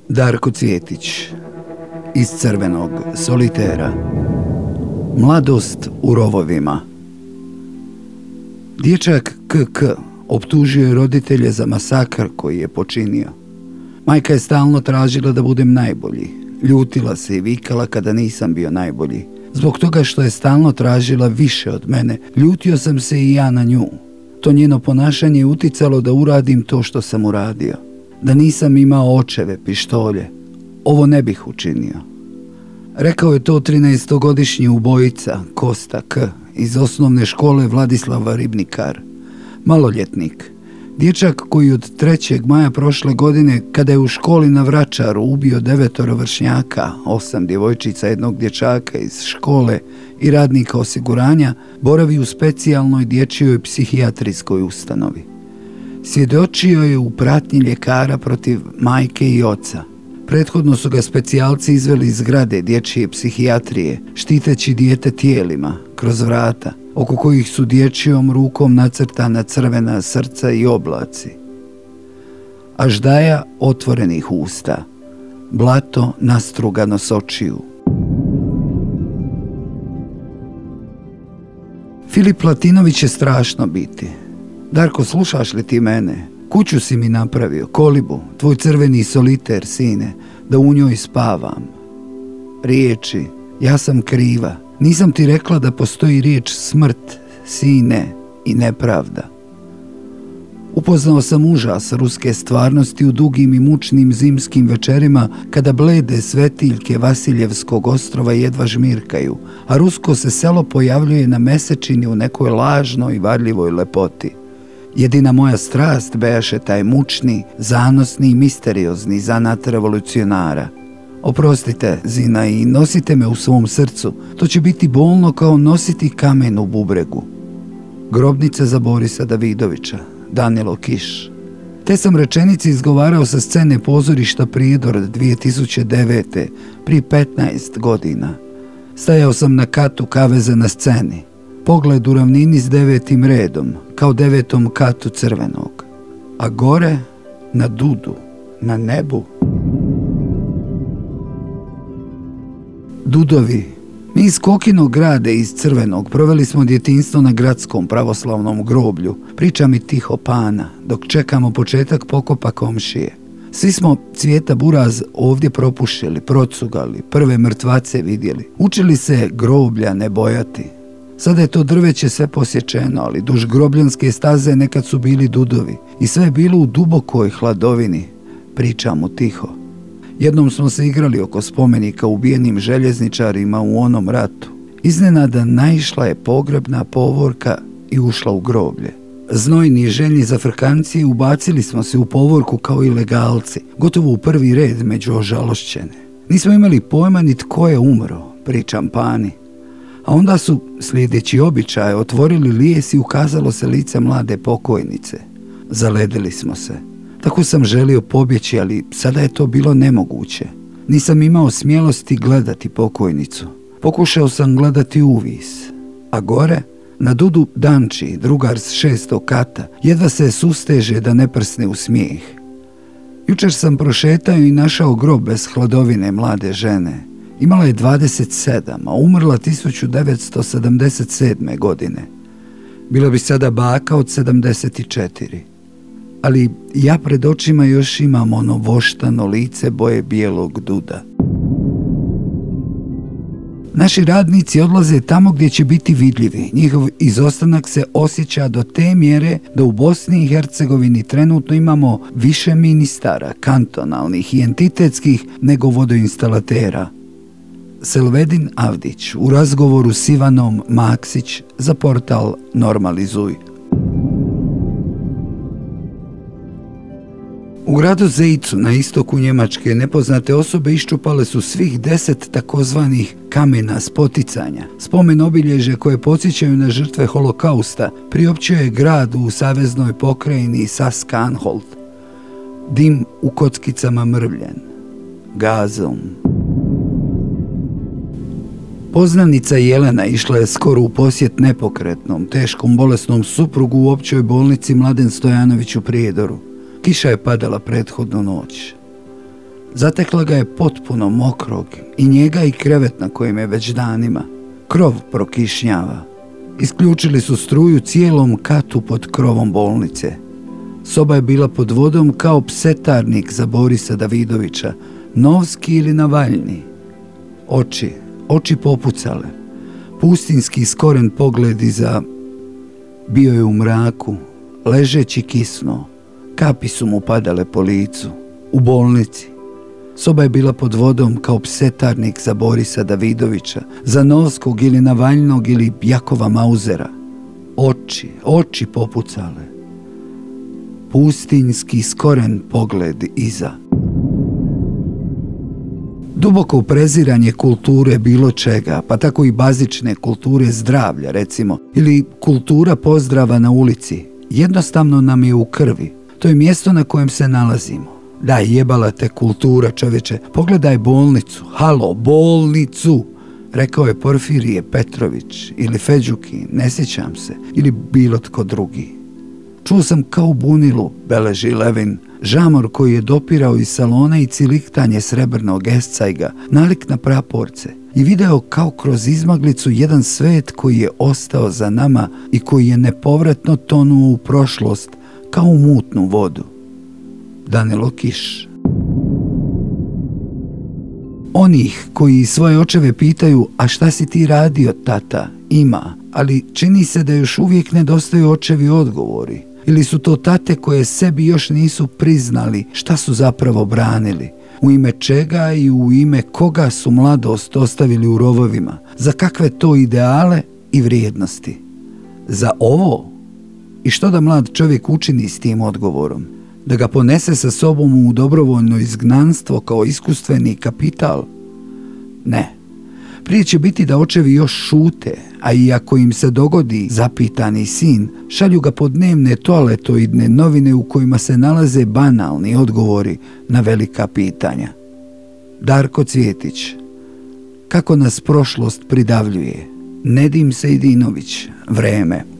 Darko Cvjetić, iz Crvenog solitera. Mladost u rovovima. Dječak KK optužio je roditelje za masakr koji je počinio. Majka je stalno tražila da budem najbolji. Ljutila se i vikala kada nisam bio najbolji. Zbog toga što je stalno tražila više od mene, ljutio sam se i ja na nju. To njeno ponašanje je uticalo da uradim to što sam uradio. Da nisam imao očeve, pištolje, ovo ne bih učinio. Rekao je to 13-godišnji ubojica Kosta K. iz osnovne škole Vladislava Ribnikar. Maloljetnik. Dječak koji od 3. maja prošle godine, kada je u školi na Vračaru ubio 9 vršnjaka, 8 djevojčica, 1 dječaka iz škole i radnika osiguranja, boravi u specijalnoj dječjoj psihijatrijskoj ustanovi. Svjedočio je u pratnji ljekara protiv majke i oca. Prethodno su ga specijalci izveli iz zgrade dječje psihijatrije, štiteći dijete tijelima, kroz vrata, oko kojih su dječjom rukom nacrtana crvena srca i oblaci. Aždaja otvorenih usta, blato nastrugano s očiju. Filip Latinović je strašno biti. Darko, slušaš li ti mene? Kuću si mi napravio, kolibu, tvoj crveni soliter, sine, da u njoj spavam. Riječi, ja sam kriva. Nisam ti rekla da postoji riječ smrt, sine, i nepravda. Upoznao sam užas ruske stvarnosti u dugim i mučnim zimskim večerima kada blede svetiljke Vasiljevskog ostrova jedva žmirkaju, a rusko se selo pojavljuje na mesečini u nekoj lažnoj i varljivoj lepoti. Jedina moja strast bejaše taj mučni, zanosni i misteriozni zanat revolucionara. Oprostite, Zina, i nosite me u svom srcu. To će biti bolno kao nositi kamen u bubregu. Grobnica za Borisa Davidovića, Danilo Kiš. Te sam rečenice izgovarao sa scene pozorišta Prijedor 2009. prije 15 godina. Stajao sam na katu kaveze na sceni. Pogled u ravnini s 9. redom, kao 9. katu Crvenog. A gore, na Dudu, na nebu. Dudovi. Mi iz Kokinog grada iz Crvenog proveli smo djetinjstvo na gradskom pravoslavnom groblju. Priča mi tiho pana, dok čekamo početak pokopa komšije. Svi smo Cvijeta Buraz ovdje propušili, procugali, prve mrtvace vidjeli. Učili se groblja ne bojati. Sada je to drveće sve posječeno, ali duž grobljanske staze nekad su bili dudovi i sve je bilo u dubokoj hladovini. Pričam mu tiho. Jednom smo se igrali oko spomenika ubijenim željezničarima u onom ratu. Iznenada naišla je pogrebna povorka i ušla u groblje. Znojni i željni zafrkanci ubacili smo se u povorku kao ilegalci, gotovo u prvi red među ožalošćene. Nismo imali pojma ni tko je umro, pričam pani. A onda su, slijedeći običaje, otvorili lijes i ukazalo se lice mlade pokojnice. Zaledili smo se. Tako sam želio pobjeći, ali sada je to bilo nemoguće. Nisam imao smjelosti gledati pokojnicu. Pokušao sam gledati uvis. A gore, na Dudu Danči, drugar s 6. kata, jedva se susteže da ne prsne u smijeh. Jučer sam prošetao i našao grob bez hladovine mlade žene. Imala je 27, a umrla 1977. godine. Bila bi sada baka od 74. Ali ja pred očima još imam ono voštano lice boje bijelog duda. Naši radnici odlaze tamo gdje će biti vidljivi. Njihov izostanak se osjeća do te mjere da u Bosni i Hercegovini trenutno imamo više ministara, kantonalnih i entitetskih nego vodoinstalatera. Selvedin Avdić u razgovoru s Ivanom Maksić za portal Normalizuj. U gradu Zejcu na istoku Njemačke nepoznate osobe iščupale su svih 10 takozvanih kamena spoticanja, spomen obilježja koje podsjećaju na žrtve holokausta, priopćio je grad u saveznoj pokrajini Sask-Anhalt. Dim u kockicama mrvljen. Gazom. Poznanica Jelena išla je skoro u posjet nepokretnom, teškom bolesnom suprugu u općoj bolnici Mladen Stojanović u Prijedoru. Kiša je padala prethodnu noć. Zatekla ga je potpuno mokrog, i njega i krevet na kojem je već danima. Krov prokišnjava. Isključili su struju cijelom katu pod krovom bolnice. Soba je bila pod vodom kao psetarnik za Borisa Davidovića, Novski ili Navaljni. Oči popucale. Pustinski skoren pogled iza. Bio je u mraku, ležeći kisno. Kapi su mu padale po licu. U bolnici. Soba je bila pod vodom kao psetarnik za Borisa Davidovića, za Novskog ili Navaljnog ili Jakova Mauzera. Oči popucale. Pustinski skoren pogled iza. Duboko preziranje kulture bilo čega, pa tako i bazične kulture zdravlja, recimo, ili kultura pozdrava na ulici, jednostavno nam je u krvi. To je mjesto na kojem se nalazimo. Da, jebala te kultura, čoveče, pogledaj bolnicu, halo, bolnicu, rekao je Porfirije Petrović ili Feđuki, ne sjećam se, ili bilo tko drugi. Čuo sam kao bunilu, beleži Levin, žamor koji je dopirao iz salona i ciliktanje srebrnog escajga, nalik na praporce, i video kao kroz izmaglicu jedan svet koji je ostao za nama i koji je nepovratno tonuo u prošlost kao u mutnu vodu. Danilo Kiš. Onih koji svoje očeve pitaju: a šta si ti radio, tata? Ima, ali čini se da još uvijek nedostaju očevi odgovori. Ili su to tate koje sebi još nisu priznali šta su zapravo branili, u ime čega i u ime koga su mladost ostavili u rovovima, za kakve to ideale i vrijednosti. Za ovo? I što da mlad čovjek učini s tim odgovorom? Da ga ponese sa sobom u dobrovoljno izgnanstvo kao iskustveni kapital? Ne. Prije će biti da očevi još šute, a i ako im se dogodi zapitani sin, šalju ga po dnevne toaletoidne novine u kojima se nalaze banalni odgovori na velika pitanja. Darko Cvjetić. Kako nas prošlost pridavljuje. Nedim Sejdinović. Vreme.